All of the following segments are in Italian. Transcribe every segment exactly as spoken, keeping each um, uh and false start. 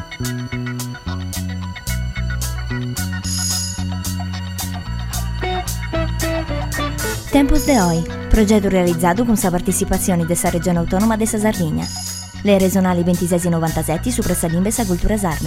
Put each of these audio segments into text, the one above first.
Tempos de hoy, progetto realizzato con la partecipazione della Regione Autonoma della Sardegna. Le regionali ventisei novantasette su Pressalimbe sa cultura sarda.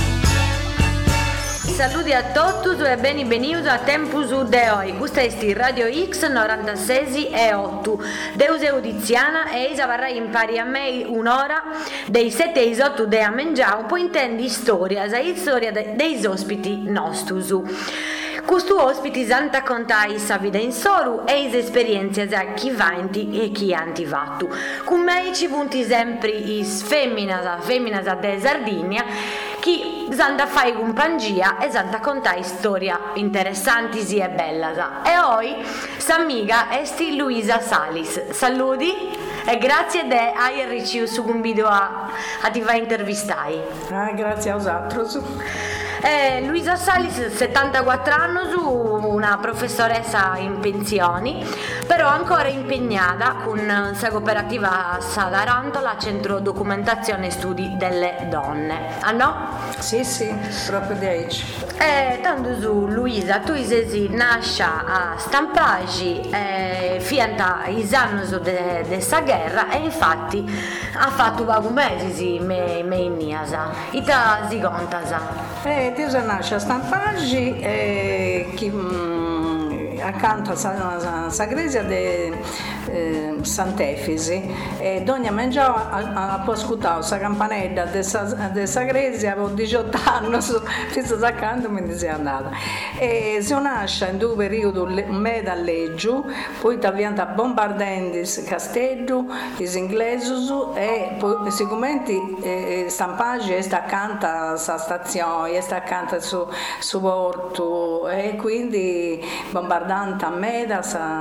Saluti a tutti e benvenuti a Tempus de hoy. Questa è Radio X novantasei e otto. Deus Eudiziana e Isa varrà impari a me un'ora dei sette e otto de a mangiare un po' intendi storia, la storia dei ospiti nostri. Questo ospiti santa contai sa vita in soru e le esperienze a chi vanti e chi anti vattu. Con me ci punti sempre is femmina, femmina de Sardegna, chi santa fai compagnia e santa contai storia interessanti e bella. E oggi s'amiga esti Luisa Salis. Saluti e grazie de hai ricevuto su un video a, a ti va intervistai. Ah, grazie a vosaltro. Eh, Luisa Salis, settantaquattro anni, una professoressa in pensioni, però ancora impegnata con la cooperativa Salarantola, Centro Documentazione e Studi delle Donne. Ah no? Sì, sì, proprio di oggi. Eh, tanto su Luisa, tu sei nascia a Stampagi, eh, fianta i anni di questa guerra e infatti ha fatto pochi mesi me, me in Niasa. Ita si contasa? Eh, io sono nascita a Stampagi e chi, mh, accanto a Sagresia di eh, Sant'Efisi e ogni mangiava a ascoltare la campanella di Sagresia, avevo diciotto anni, fino accanto mi diceva andata. E sono nascita in due periodi, un mese a Leggio, poi abbiamo bombardando il castello, gli inglesi e poi sicuramente eh, Stampagi è accanto alla stazione, è accanto su, su porto e quindi bombardando a Meda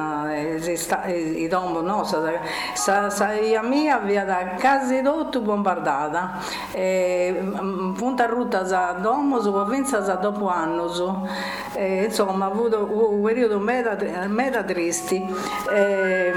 i dombo no sa, sa, sa la mia via da quasi tutto bombardata e punta ruta za domo so vinza za dopo anno so e, insomma ha avuto un periodo meda, meda tristi e,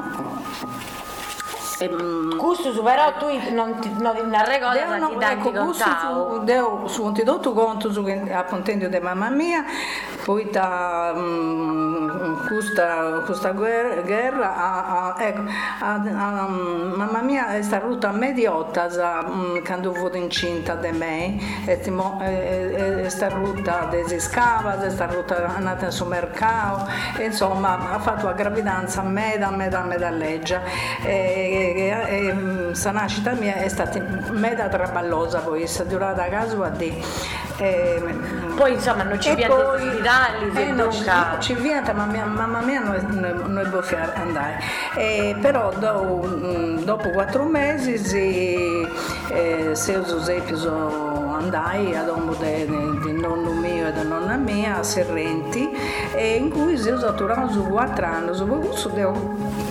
questo però tu non ti non ricordi no, ti dai ecco, contavo devo su un tutto conto su appunto di mamma mia poi da um, questa questa guerra, guerra a, a, ecco a, a, um, mamma mia è stata a mediotta um, quando ho avuto incinta di me è, è, è stata desi scava è stata andata sul mercato e, insomma ha fatto la gravidanza a me da me da me da legge e, e la nascita mia è stata meda traballosa poi è durata a caso a di e, poi insomma non ci viene ospitali eh, non ci, ci viene ma mia, mamma mia non, non può andare e, però do, dopo quattro mesi si, eh, se Giuseppe andai ad un di nonno mio e di nonna mia a Serrenti e in cui si ho turato su quattro anni su questo devo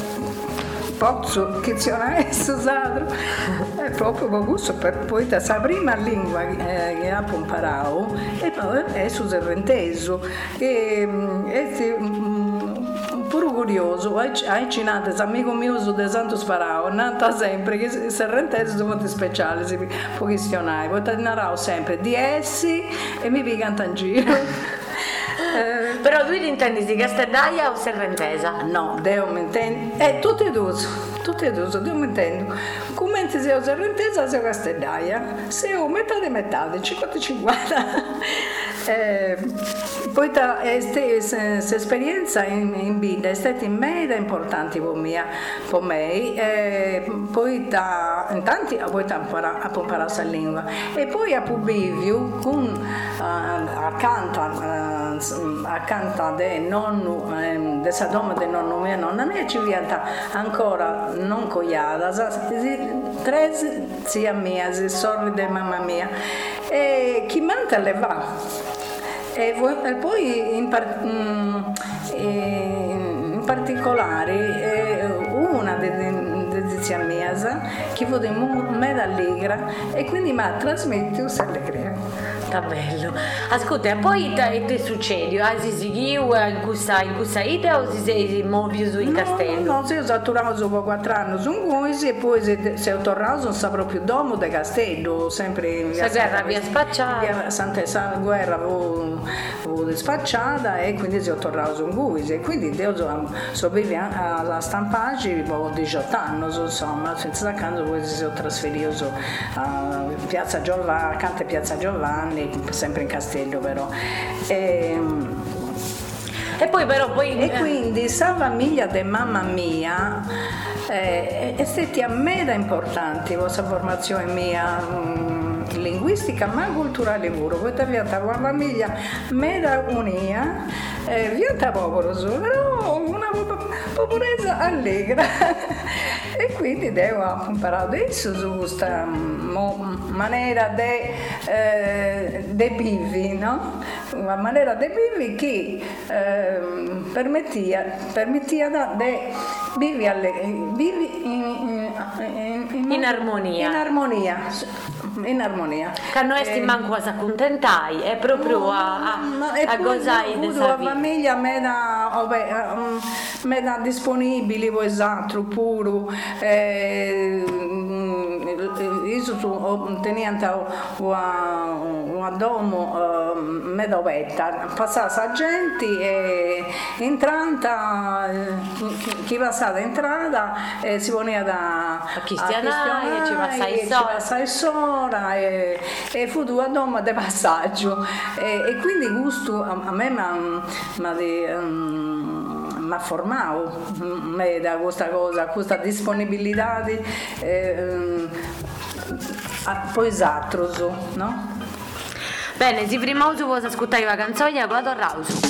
pozzo che ci hanno usato è proprio per questo per poi la prima lingua eh, che ho imparato e poi è su serrenteso e è pure curioso hai cinato amico mio su De Santo Sparao nata sempre che serrenteso sono molto speciali si può questionare poi ti narravo sempre di essi e mi picanta in giro. Eh, però tu ti intendi di Castellaia o Serrentesa? No, devo mi intendo. Eh, tutte e due, tutte e due, devo mi intendo. Come se io Serrentesa, se io Castellaia, se io metà di metà, cinquanta cinquanta. Eh, poi questa esperienza in, in vita è stata in me importante per me, per me. Eh, poi ta, in tanti poi ha imparato questa lingua e poi a Pubivio con uh, accanto uh, accanto a nonno eh, dessa donna del nonno mio e nonna mia ci viene ancora non cogliata tre zia mia sorelle di mamma mia e chi manta le va e poi in, par- in particolare una delle zia mia, che fu meda allegra e quindi mi ha trasmesso questa allegria. Sta bello. Ascolta, poi te, te succede? Ah, si seguiu in questa, in questa ida o si sei muovi su in castello? No, no, io sono tornato dopo quattro anni su un Guisi e poi se, se ho tornato sono stato proprio domo del castello, sempre in via Santa guerra via spacciata. Via Santa, Santa guerra avevo, avevo spacciata e quindi se ho tornato su un Guisi e quindi io sono so vivi alla Stampaggi, avevo diciotto anni, insomma, senza canto poi si sono trasferito a Piazza Giovanni, accanto a Piazza Giovanni, sempre in castello però. E, e poi però poi e quindi questa famiglia di mamma mia eh, è stata mega importante questa formazione mia mh, linguistica ma culturale pure, questa è una famiglia mega unita, eh, viata popolo però una popolità allegra e quindi devo imparare adesso su questa mo, maniera di eh, vivi, no? Una maniera di vivi che eh, permettia, permettia di vivere vivi in, in, in, in armonia. In armonia. In armonia. Che non è manco a accontentai, è proprio no, a, a, a gozare di la famiglia meda, meda disponibile, esatto, puro. Eh, io teniamo un domo meda ovetta, passava la gente e entrando, chi passava entrata eh, si poneva da a cristianare, ci passa il sora e, e fu due domo di passaggio e, e quindi gusto a, a me mi ha formato da questa cosa, questa disponibilità di, eh, poi esatto, no? Bene, si prima uso vuoi ascoltare la canzone con la Torrauso.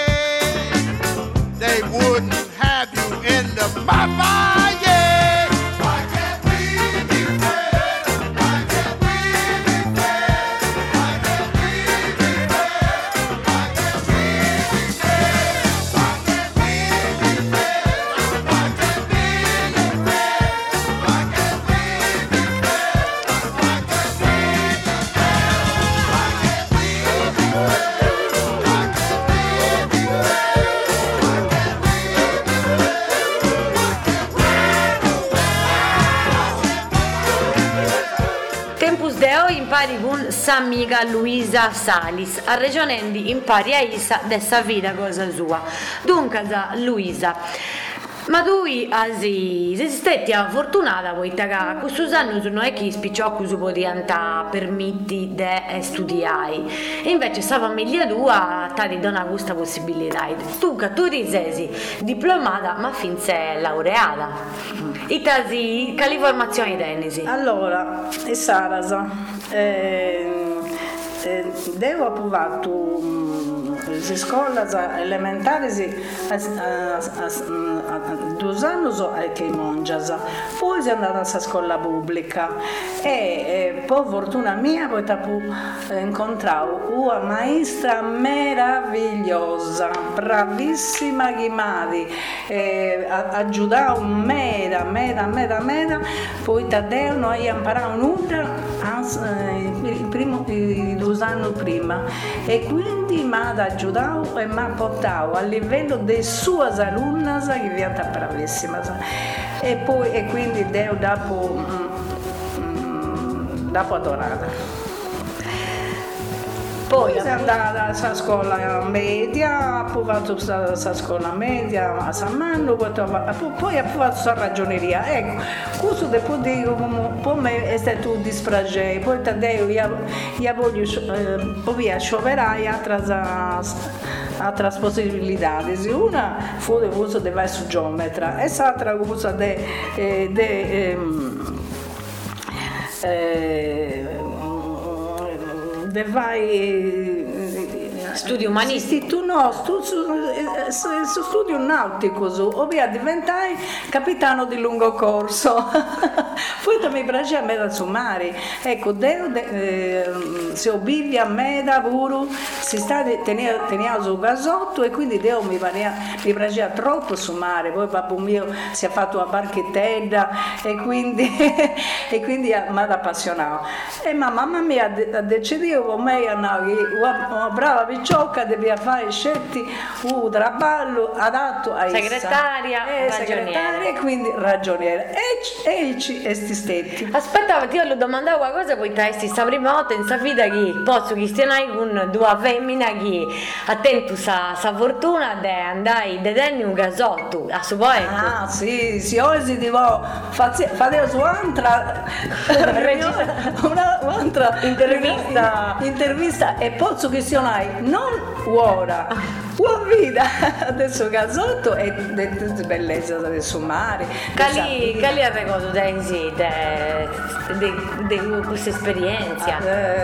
They wouldn't have you in the mafia. De oggi impari con s'amica Luisa Salis, arregionando impari a Isa dessa vita cosa sua. Dunque, Luisa, ma tu sei stata fortunata poiché questi anni non è che i spicciocchi si potevano permettere di studiare, e invece questa famiglia tua ti dona questa possibilità. Dunque, tu sei diplomata ma fin sei laureata. E te quali formazioni tenisi? Allora, e Sarasa, eh, eh, devo approvato le scuole elementari a, a, a, a due anni che mongiasa, poi sono andata a scuola pubblica e, e per fortuna mia poi ho incontrato una maestra meravigliosa, bravissima che mi ha aiutato mera, mera, mera, mera, poi Taddeo noi imparato nulla il primo, i due anni prima, e quindi mi ha aiutato e mi ha portato a livello delle sue alunne che diventa bravissima, e poi e quindi Deo dopo mm, dopo adorata. Poi sono andata a scuola media, ho provato a scuola media a San Mando, poi ho provato a ragioneria. Ecco, questo devo dire, per me è stato un dispragio. Poi Taddeo, io, io voglio eh, scioperai altre, altre possibilità. Una fu l'uso di verso geometra, e l'altra cosa di eh, de, eh, de vai studi umanistici, tu no, stu, su, su, su studio nautico, ovvero diventai capitano di lungo corso. Poi mi piace a me da sommare, ecco, Deo de, eh, se obivi a me da puro si sta teniamo sul gasotto, e quindi Deo mi, parea, mi piaceva troppo sommare. Poi papà mio si è fatto una barchettella e quindi, e quindi mi ha appassionato, e ma mamma mia ha deciso con me una, una brava picciocca deve fare scelti un traballo adatto a segretaria, eh, segretaria e quindi ragioniera, e, e ci esti stetti. Aspetta, io lo domandavo qualcosa, poi te questa prima volta in sa vita che posso cristianare con due femmine che attento sa, sa fortuna di andare a tenere un gasotto a suo poeta. Ah sì, sì, oggi devo fare su un'altra un'altra intervista intervista e posso cristianare non ora, una vita adesso gasotto e di bellezza del summare. Quali quali cosa pensi di questa esperienza?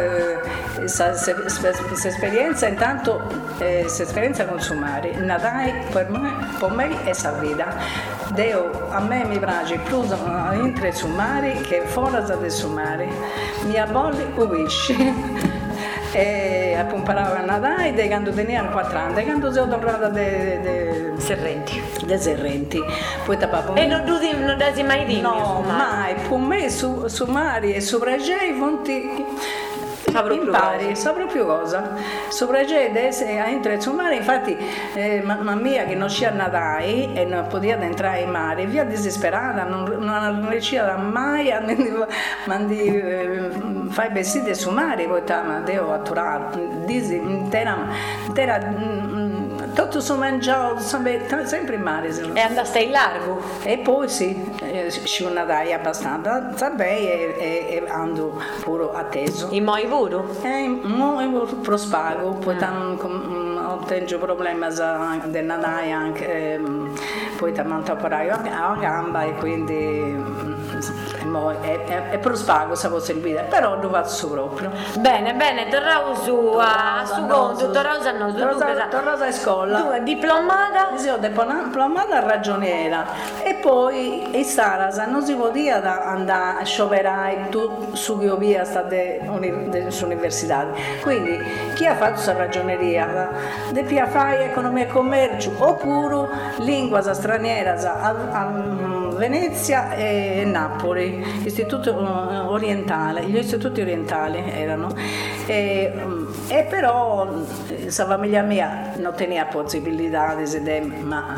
Questa esperienza intanto questa esperienza con summare Nadai per me, per me è sa vita. Deo a me mi piace più entro i summari che fuori del summare, mi abolli uvisci. E ho imparato a nadare da quando tenevo quattro anni, da quando sono tornata de Serrenti. De Serrenti. Poi papà, e non tu non dai mai di no, mai, per me su, su mari e sopra gei fonti impari, so proprio cosa. Sopra gei entra su mare, infatti eh, mamma mia che non ci nadare e non poteva entrare in mare, via disperata, non, non riusciva mai a mandi, eh, fare vestiti su mare, poi devo atturare, intera, intera tutto su mangiato, sempre in mare. E andaste in largo? E poi sì, eh, ci nadai abbastanza, sapei e, e, e ando pure atteso. In moi puro? Eh, mo prospago, poi ah. ho avuto problemi del nadai anche, eh, poi ti ho operato a gamba e quindi è, è, è prospago se può servire, però lo faccio proprio. Bene, bene, torniamo su a su conto, torniamo a noi, torniamo a scuola. Tu diplomata? Sì, ho diplomata ragioniera, e poi in Sarasa non si poteva andare a scioperare tu su che via state università, quindi chi ha fatto la ragioneria deve fare economia e commercio oppure lingua straniera a, a Venezia e Napoli, istituto orientale, gli istituti orientali erano, e, e però la famiglia mia non teneva possibilità di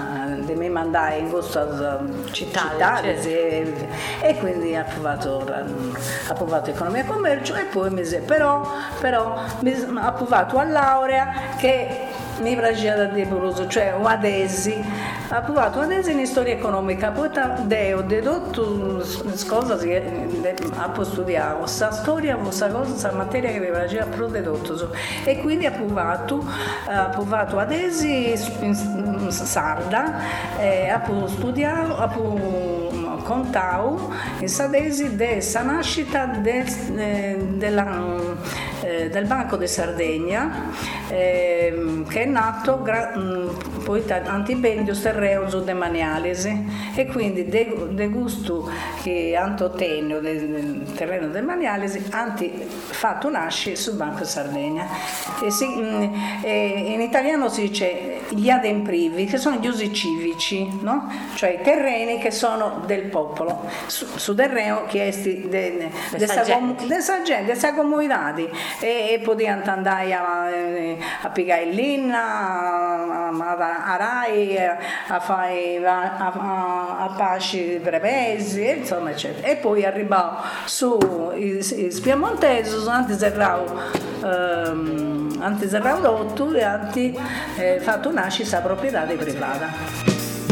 quindi mi mandai in questa città, certo. e, e quindi ho provato, ho provato economia e commercio e poi mi però, però mi, ho provato a laurea che mi piaceva di più, cioè una tesi, ho provato una tesi in storia economica, poi ho dedotto cosa, ho studiato questa storia, questa cosa, questa materia che mi piaceva più dedotto, e quindi ho provato, ho provato una tesi in sarda, e ho studiato, ho contato in questa tesi della nascita de, de, della, eh, del Banco di Sardegna, eh, che è nato gra- mh, poi antibendio sterreo su demanialisi, e quindi de, de gusto che antotenio del de terreno demanialisi anti fatto nasce sul Banco di Sardegna, e si, mh, e in italiano si dice gli ademprivi, che sono gli usi civici, no? Cioè i terreni che sono del popolo su, su terreno chiesti de, de, de sa gente, de questa comunità, e, e potevano andare a, a piegare l'inna, a, a, a Rai, a fare a, a, a pasci prepesi, insomma, eccetera. E poi arrivavo su i, i Piemontesi, anti serrao ehm, anti serrao d'otto, e anti eh, fatto nascere sa proprietà privata.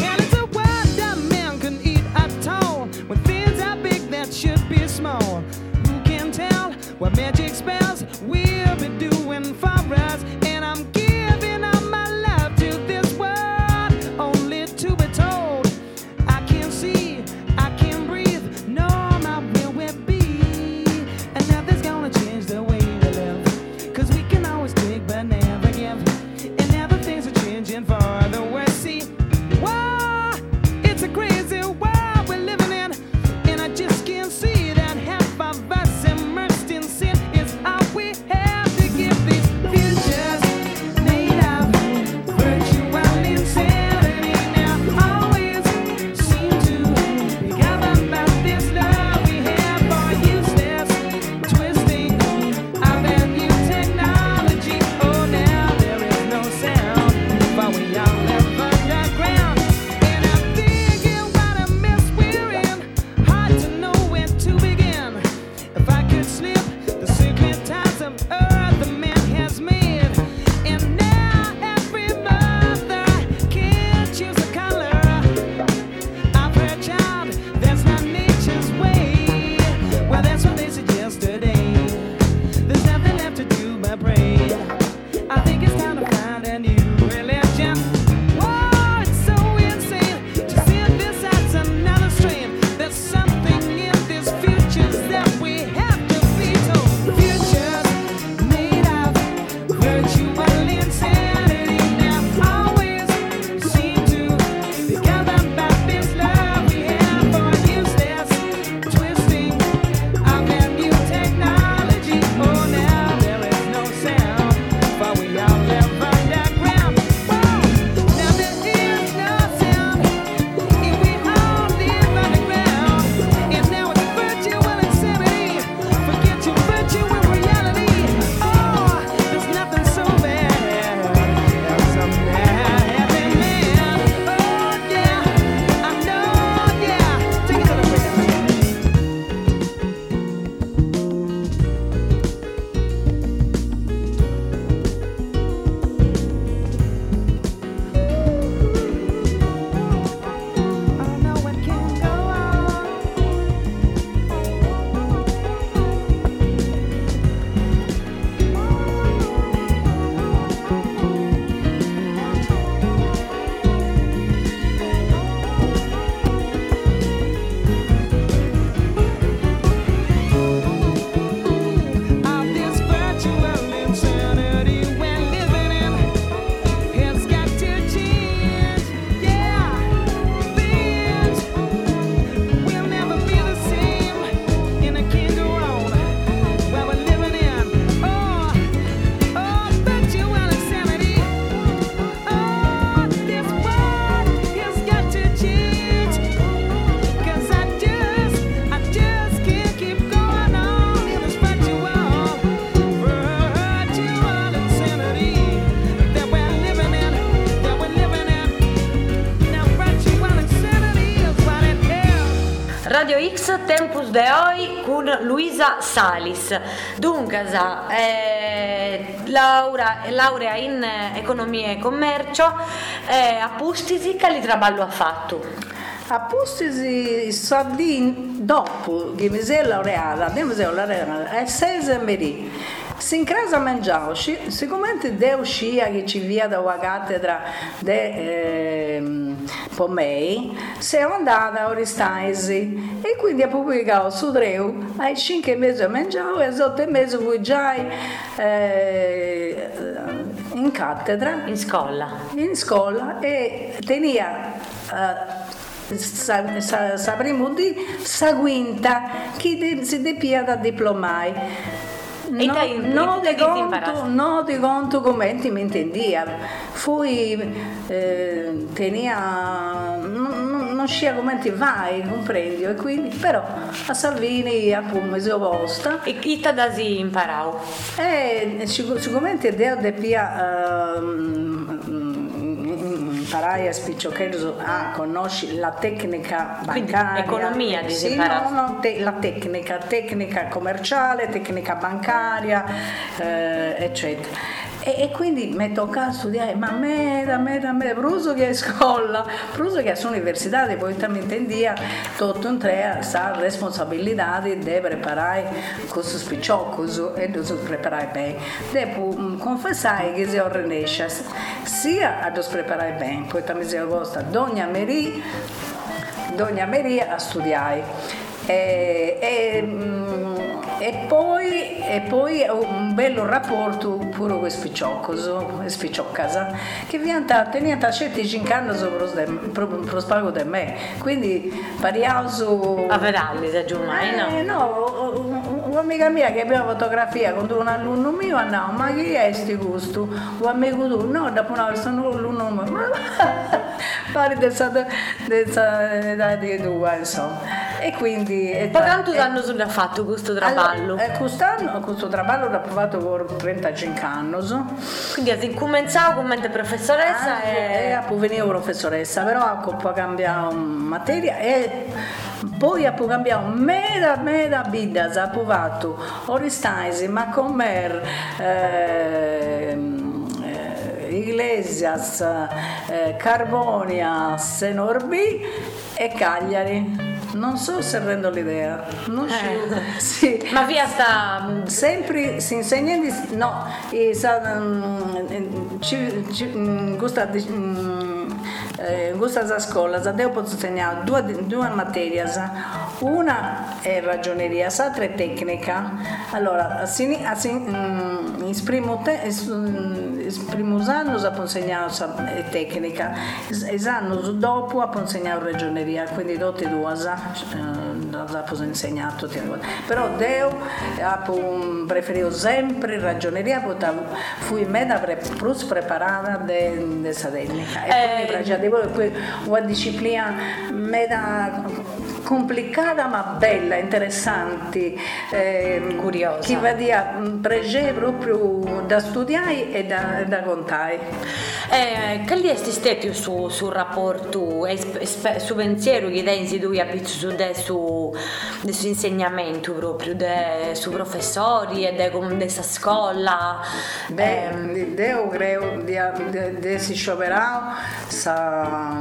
Should be small. Who can tell what magic spells we'll be doing for us? And I'm giving up my love to this world, only to be told I can't see, I can't breathe, no, my will will be. And nothing's gonna change the way we live, cause we can always take but never give. And now the things are changing for the worse. See, whoa, it's a crazy world we're living in, and I just can't see that half of us immersed in sin is all we have to give these futures made of virtual insanity. Now always seem to be governed by this love we have for useless twisting of that new technology. Oh, now there is no sound, but we all live underground. And I'm thinking what a mess we're in, hard to know where to begin. If I could slip the secret ties of earth the man has made, and now every mother can choose a color of her child, that's not nature's way. Well, that's what they suggest today. There's nothing left to do but pray. I think it's time to find a new religion. Whoa, it's so insane to see this as another strain. There's something in these futures that we have to be told. Futures X Tempus de Oi con Luisa Salis. Dunque, eh, laurea, laurea in economia e commercio, eh, a Pustisi che li traballo ha fatto? A Pustisi Sardin dopo che mi sei laureata, mi sei laureata a sei mesi. Si in casa mangiavo, sicuramente devo uscire che ci via da una cattedra di eh, Pomei, siamo andati a Oristaisi e quindi ho pubblicato su Dreu, ai cinque mesi mangiavo e ai otto mesi fui già eh, in cattedra, in scuola, in scuola e tenia eh, sa, sa, sapremo di sa quinta che si depia da diplomai. No, no, di conto, no, di conto commenti mi intendia. Fui, eh, tenia, non, non scia commenti vai, comprendi, e quindi, però a Salvini appunto mi sono posta. E chi ti da si imparavo? Eh, sicuramente devo depia, imparai a spiccioccherio a conosci la tecnica bancaria. Quindi, economia di sì, no, no, te, la tecnica, tecnica commerciale, tecnica bancaria, eh, eccetera. E, e quindi mi tocca studiare, ma a me, a me, a me, Pruso che è scuola, Pruso che è università, poi mi intendia tutto un tre sa responsabilità di preparare questo spicciocco e di preparare bene. Devo confessare che se ho renesce sia a preparare bene, poi mi si è posta Dogna Maria, Dogna Maria a studiare. E, e, e, poi, e poi un bello rapporto pure con Spiccioccoso, Spiccioccasa, che teniamo certi cinque anni per lo spago di me, quindi pariamo su... A Veralli, se giù mai, no? Eh, no, un'amica mia che abbiamo fotografia con un alunno mio, no, ma chi è sti gusto? Un amico tu? No, dopo una persona l'alunno mio, pari dell'età di due, insomma. E quindi e quanto anni sono fatto questo traballo? Allora, eh, quest'anno questo traballo l'ho provato per trentacinque anni. Quindi hai cominciato come professoressa ah, e e poi venivo professoressa, però ho poi cambiato materia e poi ho cambiato meda meda vita, ho provato Oristaisi, Macomer, eh, Iglesias, eh, Carbonia, Senorbi e Cagliari. Non so se rendo l'idea, non eh. sì. Ma via sta sempre si insegna di no, e sa um, ci, ci um, gusta eh, gusta la scuola, sa devo posso insegnare due due materie, una è ragioneria, l'altra è tecnica. Allora, si in primo te in primo anno sa insegnare tecnica, esanno dopo ha insegnato ragioneria, quindi tutti e due sa l'ho insegnato, però Deo ho preferito sempre ragioneria, perché fui meda più preparata della tecnica e mi piaceva poi una disciplina meda complicata ma bella, interessante, eh, curiosa, che va a prege proprio da studiare e da, da contare. Eh, che lì è stato su, sul rapporto, su pensiero che dai in due abiti su de su del suo insegnamento proprio, de, su professori e de come dessa scuola? Beh, eh, devo credo di essere scioperato sa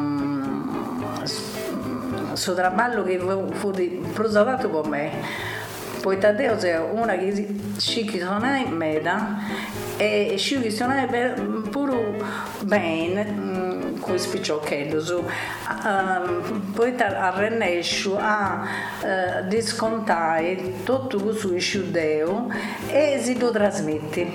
suo traballo che fu prosato per me, poi Taddeo è una che ci sono in meda e ci sono pure bene con spicciocchetti su uh, poi a Renescio a uh, discontare tutto questo sciudeo e si lo trasmetti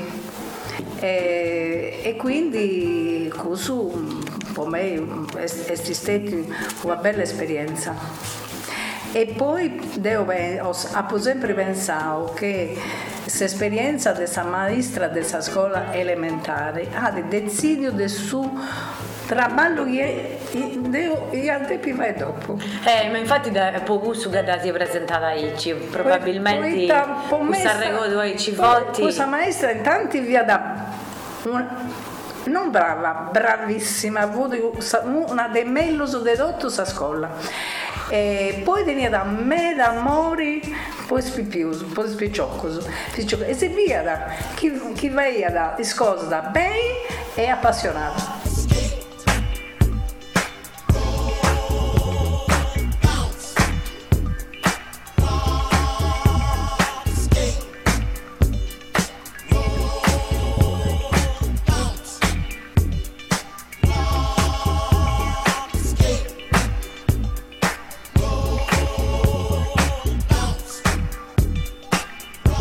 e, e quindi così per me è, è stata una bella esperienza. E poi devo, ho, ho sempre pensato che questa esperienza della maestra della scuola elementare ha il desiderio del suo traballo che devo io prima e dopo. Eh, ma infatti da Pogusu che si è presentata aici, probabilmente questa regola ci voti. Questa maestra intanto via da una, non brava, bravissima, ha avuto una dei meglio su dedotto sa scuola. e poi veniva da me da mori poi spipioso poi spicciocoso e se via da chi, chi veia da discorso da bene e appassionato.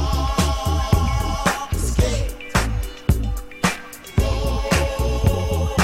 Oh,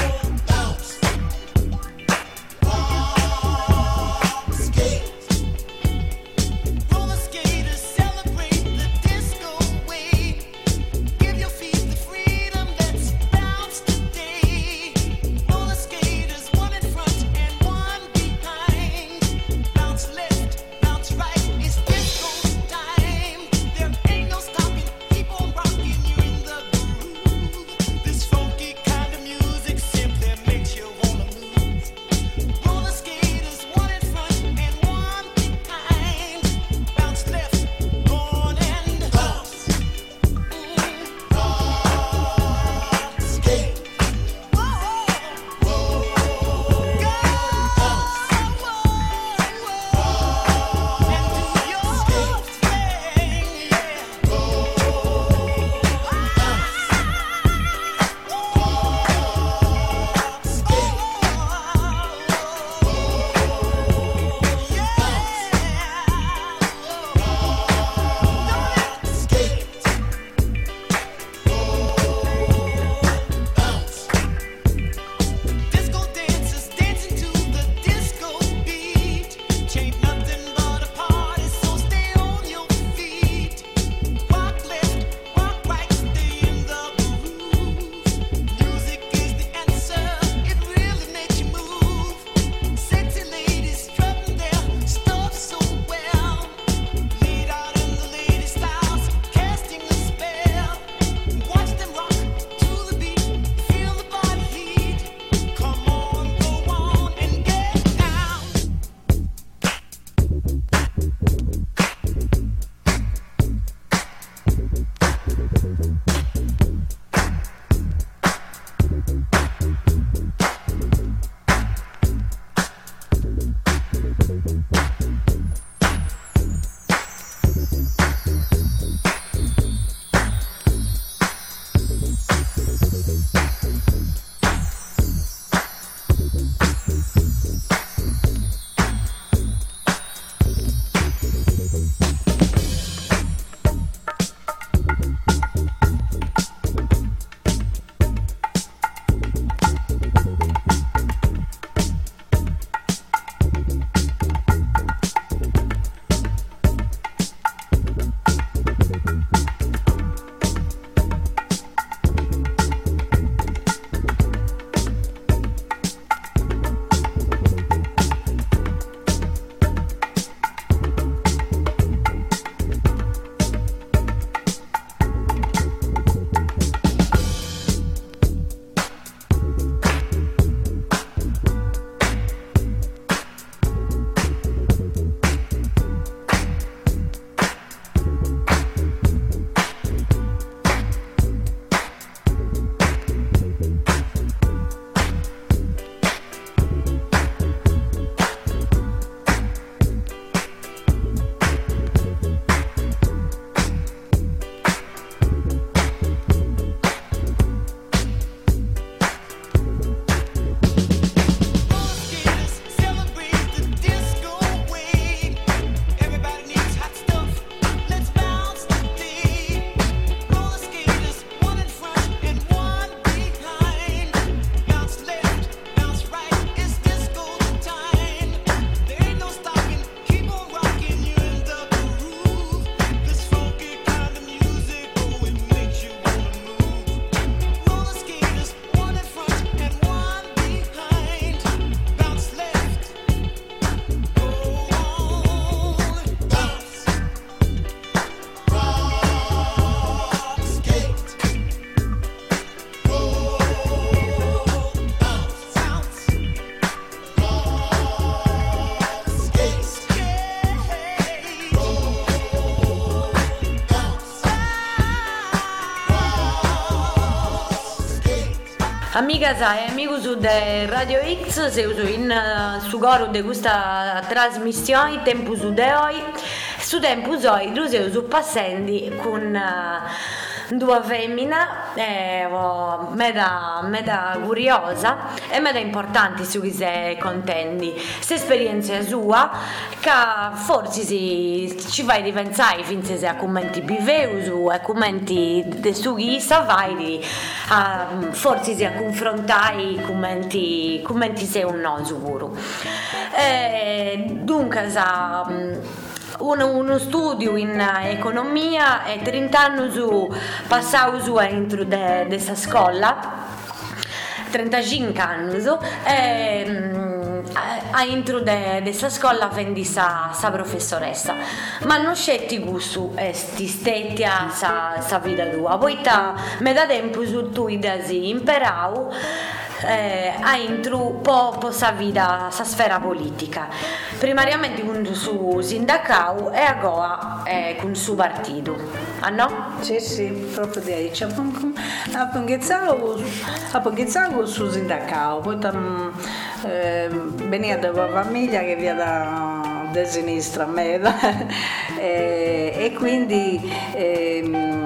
Amigas e amigos de Radio X, se uso in uh, su coro de questa trasmissione Tempus de Oi, su Tempus Oi due su passendi con uh, due femmina eh, oh, meda, meda curiosa e meda importanti su chi si contendi questa esperienza sua che forse si, ci vai di pensare finché se a commenti biveusu e commenti de su chi sa vai a, forse si a confrontai commenti commenti se un no sicuro e, dunque sa Uno, uno studio in economia e trenta anni su passato su entro de, de sa scuola trentacinque anni su e a intro de, de sa scuola vendi sa, sa professoressa ma non scetti gusto esti stetia sa, sa vita tua poi ta me da tempo su tu idasi imperau Eh, a intro po, po sa vita, sa sfera politica primariamente con su sindacato e agora eh, con su partito ah no? Sì sì, proprio di ahí ha iniziato su sindacato poi tam, eh, veniva da una famiglia che via da, da sinistra a me e, e quindi eh,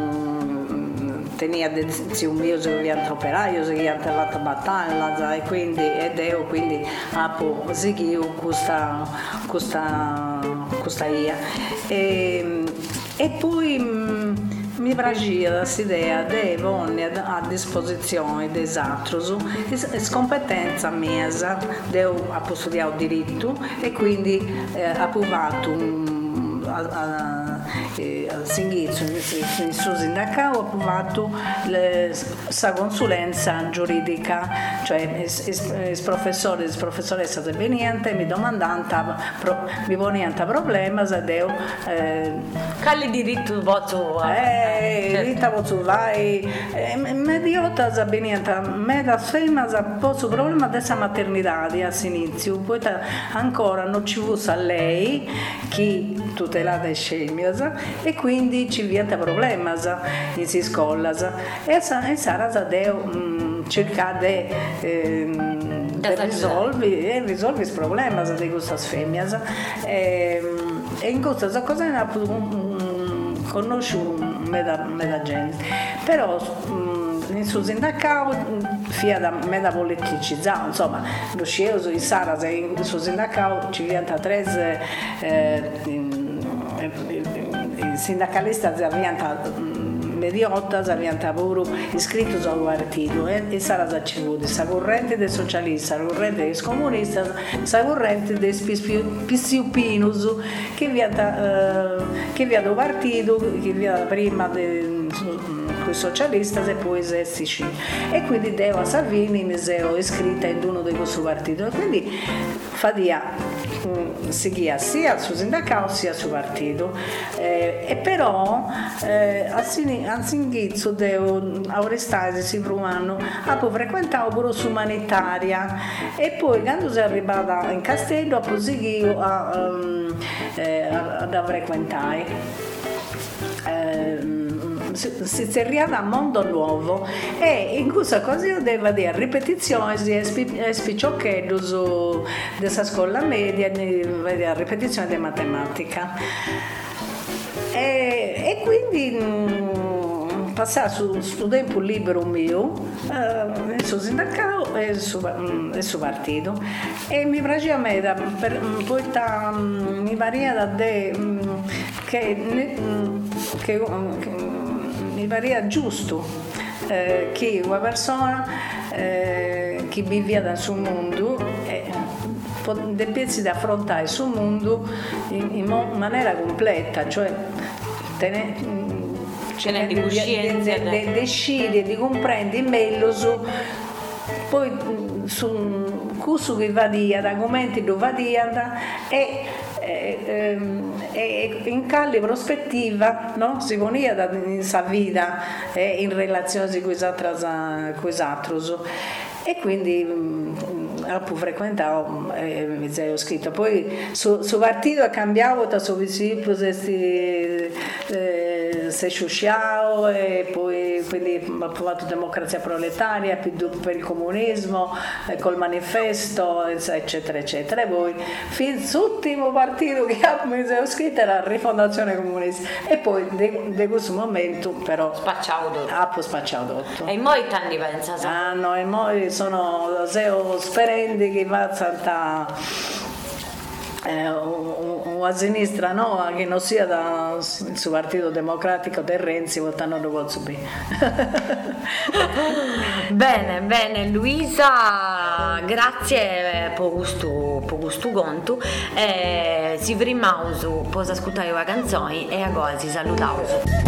tenia zio mio che viene operaio che viene la battaglia e quindi ed io quindi ho seguito questa questa questa ia e, e poi mh, mi piaceva questa idea di avere a disposizione dei altri è competenza mia io ho studiato diritto e quindi eh, ho provato um, a, a al Singhizzo in suo sindacato ho provato questa consulenza giuridica cioè il professore e la professoressa se veniente mi domandano mi ponevano problemi se devo eh, quale diritto posso eh diritto posso vai immediata se veniente me da femmina se posso problema della maternità all'inizio poi ancora non ci fosse a lei chi tutelata e sceglie e quindi ci viene problemi in si scuola e sarà devo cercare di risolvere risolvere i problemi di queste femmine e in questa cosa ne conosco meda gente però in suo sindacato fia da meda politicizzato insomma lo scioso in Sara in suo sindacato ci viene tre il sindacalista si avvianta mediota, si avvianta pure iscritto al partito e, e sarà avuto la corrente dei socialisti, la corrente dei comunisti, la corrente dei pissiupinus che viene che viene dal partito, che viene prima con i socialisti e poi i S C e quindi Deo Salvini mi sono iscritta in uno di questo partito e quindi fatia seguia sia il suo sindacato sia il suo partito eh, e però eh, a Singhizzo a Orestasi si provano a frequentare pure l'umanitaria e poi quando sono arrivata in Castello ho seguito a, um, eh, a, a frequentare eh, si è arrivata a Mondo Nuovo e in questa occasione devo dire ripetizioni e spicciocchetti su questa scuola media a ripetizione di matematica e, e quindi mh, passare su, su tempo libero mio eh, il suo sindacato e il suo, il suo partito e mi piaceva a me da, per, poi da, mi varia da de, che, che, che mi pare giusto eh, che una persona eh, che vive nel suo mondo eh, debba affrontare il suo mondo in, in maniera completa, cioè tenere di coscienza, di decidere, di comprendere meglio su, poi su cosa che va di argomenti dove va di e E, e, e in quale prospettiva no? si poneva in sua vita eh, in relazione con i altri e quindi ho frequentato e mi ho scritto poi il suo partito ha cambiato da suo visito queste si è sciusciato e poi quindi ha approvato democrazia proletaria, P D per il comunismo, eh, col manifesto, eccetera, eccetera. E poi, fin l'ultimo partito che ha scritto era la Rifondazione Comunista. E poi, da questo momento, però, spacciato ha spacciato tutto. E poi tanti pensano. Ah, no, e poi sono seo sperenti che va a saltare. Eh, una sinistra no, che non sia da, il suo partito democratico del Renzi votano lo vuol subire. Bene, bene Luisa, grazie per questo, per questo conto. Eh, si vrimausu, posso ascoltare una canzone e agora si salutausu.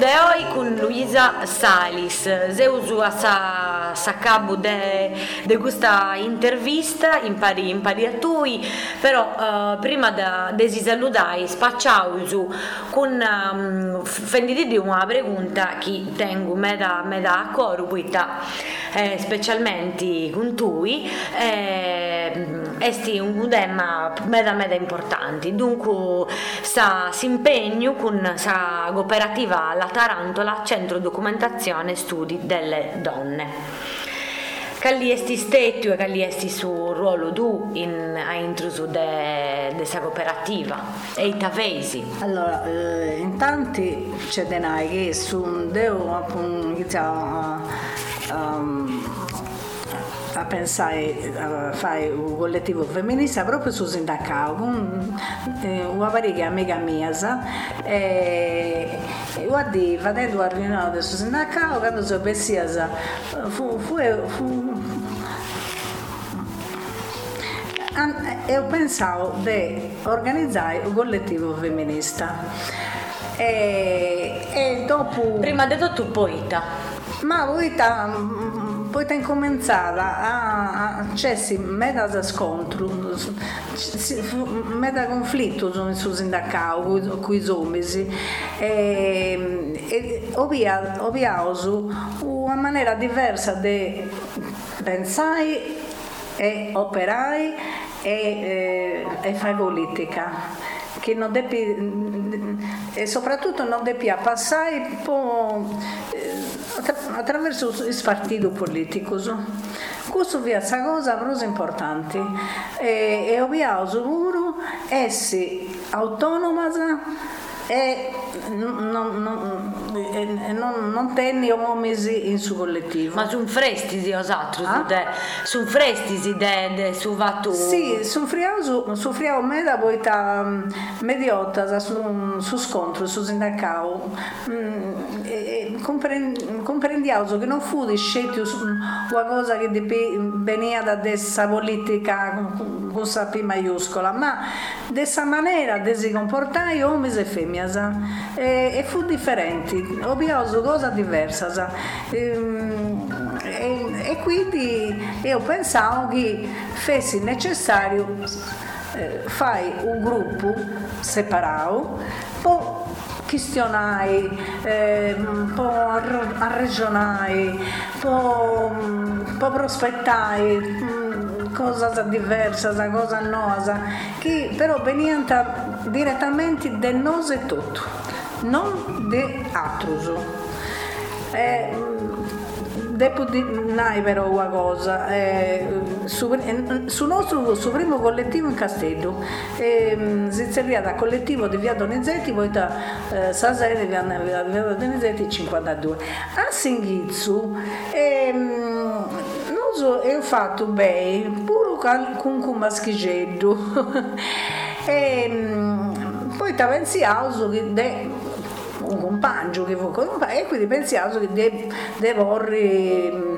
de oggi con Luisa Salis. Seusu a sa, sa cabo de, de questa intervista, impari, impari a tui, però uh, prima da, de si saludai spacciausu con um, fenditi di una pregunta che tengo me da, me da a coro, eh, specialmente con tui, eh, esti un tema meda meda importante. Dunque sa si impegno con sa cooperativa La Tarantola, Centro Documentazione Studi delle Donne. Calli esti stetto e calli esti sul ruolo tu in, a intruso de, de sa cooperativa e i tavesi. Allora, eh, in tanti c'è denai che su devo appunto a, a pensare a fare un collettivo femminista proprio su sindacato con eh, una variega amica mia e guardi vadendo a riunione del sindacato quando si pensia fu, fu, fu io pensavo di organizzare un collettivo femminista e, e dopo prima di tutto poeta ma poeta poi è incominciata a, a c'è sì, meta scontro, meta conflitto sul sindacato con i uomini e, e abbiamo una maniera diversa di pensare e operare e, e, e fare politica che non deve e soprattutto non deve passare attraverso i partiti politici. Questo è una cosa molto importante e, e abbiamo sicuro essere autonoma e non, non, non, non tenni uomini in su collettivo. Ma sono frestisi osatro ah? sono frestisi de, de su vatto sì, soffriamo soffriamo me da poi ta mediota su, su scontro su sindacato mm, e, e comprendiamo che non fu di scelto una cosa che veniva da questa politica con questa P maiuscola ma di questa maniera di si comportare uomini e femmine e, e fu differente, abbiamo cosa diversa e, e, e quindi io pensavo che fosse necessario eh, fare un gruppo separato poi questionare, eh, un po' arregionare, un po' prospettare cosa diversa, cosa nuova, che però veniva direttamente da noi e tutto, non di altro. Eh, dopo di noi però una cosa, eh, su, eh, su nostro su primo collettivo in Castello, eh, si serviva da collettivo di Via Donizetti, poi da eh, Sasere di Via, Via Donizetti cinquantadue. A Singhizzu, eh, so, ho fatto bene, pure con un maschigeddo. E poi ti pensiamo che de, un compagno che fu e quindi pensiamo che devo eh,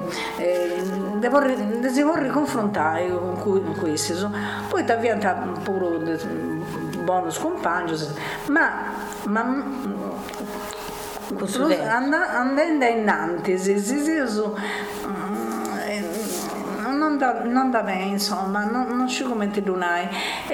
si vorrei confrontare con questo. Poi ti diventa pure un buono compagno, ma, ma andando innanzi, sì, sì, sì, su, non da, non da me, insomma, non, non ci come ti dunai.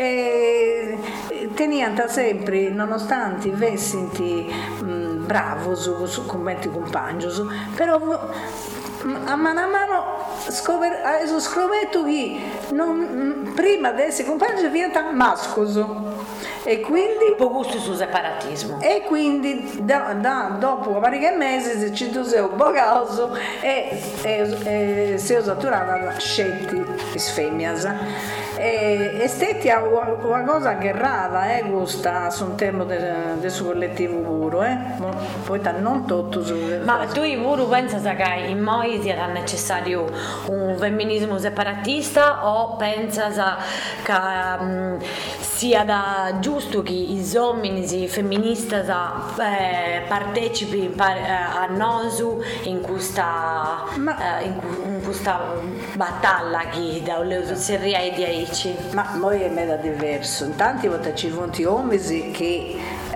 Teniamo sempre, nonostante avessi bravo su, su commenti compagni, però a mano a mano scoper, ho scoperto che non, prima di essere compagni diventa mascoso. E quindi po' gusto sul separatismo e quindi da, da, dopo qualche mese ci sei un po' caso e, e, e si è saturata scetti sfemmias e, e stetti una cosa che rara eh, questa sul tema del suo collettivo puro eh. Poi non tutto su, ma tu pure pensi che in noi sia necessario un femminismo separatista o pensi che um, sia da giusto che i uomini i femministi eh, partecipi eh, a nosu in questa ma, eh, in, in questa battaglia che da le serrie di aici ma poi è meda diverso in tanti volte ci sono uomini che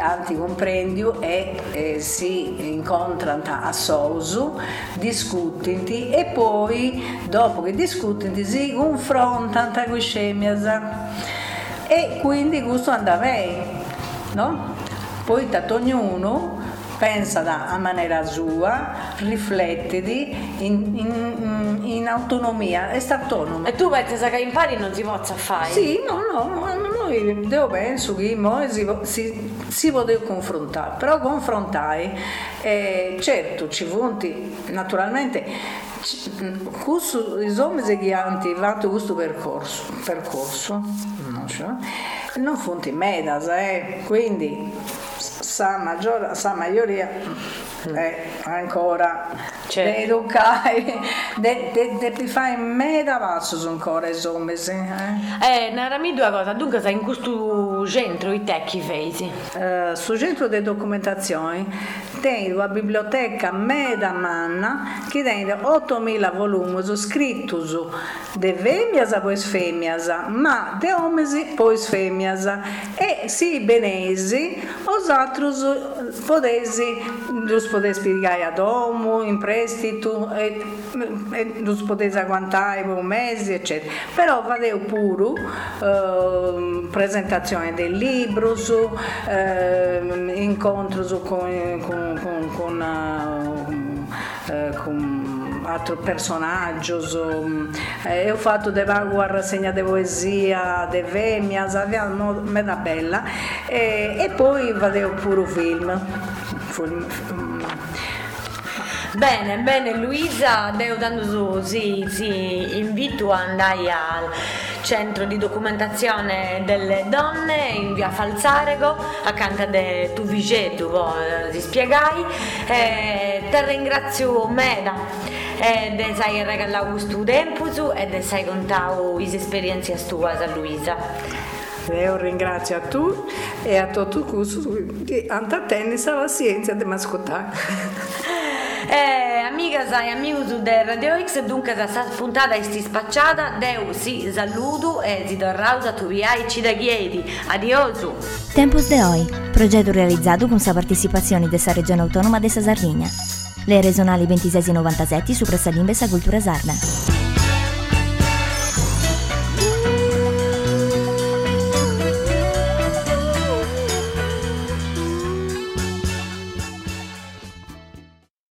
anti comprendio e eh, si incontrano a Sousu, discutono e poi dopo che discutono si confrontano con scemias e quindi questo andava bene, no? Poi tanto ognuno pensa da, a maniera sua, riflettiti in, in, in autonomia, è autonomo. E tu pensi che impari non si possa fare? Sì, no, no, noi io penso che noi si, si, si poteva confrontare, però confrontare, eh, certo ci punti, naturalmente, questo, i uomini che hanno fatto questo percorso, percorso non, cioè, non funti medas, eh, quindi sa maggior, sa maggioria è ancora certo. De educare, de, de, de fare meda passo sono ancora i zombi. Eh, narami due cose, dunque sei in questo centro i tecchi fesi? Uh, sul centro di documentazione tengo la biblioteca Meda Manna che tiene ottomila volumi scritti de femias a poi femias, ma de omesi poi femias e si benesi os altri potesi los potesi spiegare ad uomo in prestito e, e los potesi agguantare per un mese eccetera, però vadeo pure eh, presentazione del libro su eh, incontro su, con, con, con, con, uh, con altri personaggi. Eh, ho fatto de vague rassegna di poesia, de femias, abbiamo meda bella e, e poi vado pure un film. Bene, bene Luisa, devo dando su, sì, sì, invito a andare al centro di documentazione delle donne in via Falzarego, accanto de tu vigetu, ti spiegai, e te ringrazio Meda e de sai regalato questo tempo e de sai contato le esperienze tue a Luisa. Io ringrazio a tu e a tutti quelli che hanno tennis la pazienza di mi ascoltare. Eh, amigas e amigos de Radio X, dunque questa puntata è spacciata, Deu si saluto e si tornausa tu viai ci da chiedi, adiosu. Tempus de Oi, progetto realizzato con la partecipazione della Regione Autonoma de Sardegna. Le regionali ventisei novantasette su Pressa Limbesa Cultura Sarda.